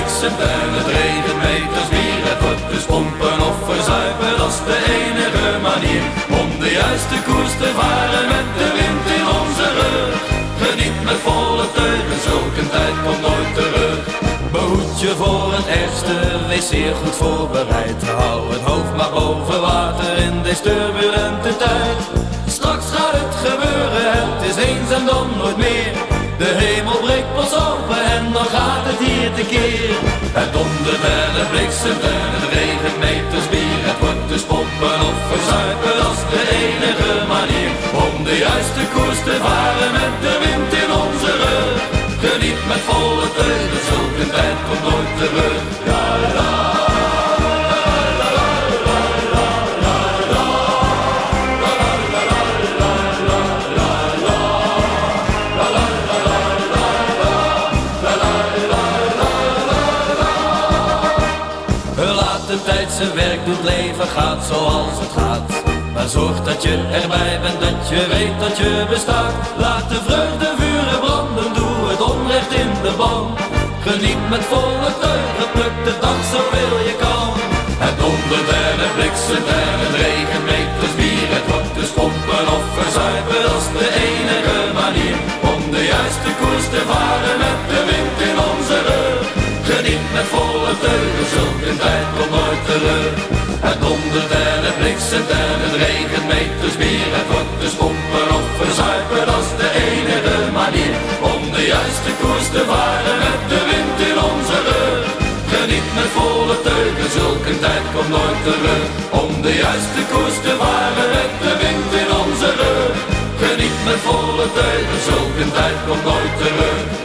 bliksemt en het regent meters bier. Het wordt dus pompen of verzuipen, dat is de enige manier om de juiste koers te varen met de wind in onze rug. Geniet met volle teugen, zulke tijd komt nooit terug. Behoed je voor het ergste, wees zeer goed voorbereid. Hou het hoofd maar boven water in deze turbulente tijd. Straks gaat het gebeuren, het is eens en dan nooit meer. De hemel breekt pas open en dan gaat het hier tekeer. Het dondert en het bliksemt en het regent meters bier. Het wordt dus pompen of verzuipen, dat is de enige manier om de juiste koers te varen met de wind in onze rug. Geniet met volle teugen, zulke tijd komt nooit terug. Ja, ja. De tijd zijn werk doet, leven gaat zoals het gaat. Maar zorg dat je erbij bent, dat je weet dat je bestaat. Laat de vreugde vuren branden, doe het onrecht in de ban. Geniet met volle teugen, pluk de dag zoveel je kan. Het dondert en het bliksemt en het regent meters bier. Het wordt dus pompen of verzuipen, dat is de enige manier om de juiste koers te varen met de wind in onze rug. Geniet met volle teugen, zulke tijd komt nooit terug. Het dondert en het bliksemt en het regent meters bier. Het wordt dus pompen of verzuipen, dat is de enige manier om de juiste koers te varen met de wind in onze rug. Geniet met volle teugen, zulke tijd komt nooit terug. Om de juiste koers te varen met de wind in onze rug. Geniet met volle teugen, zulke tijd komt nooit terug.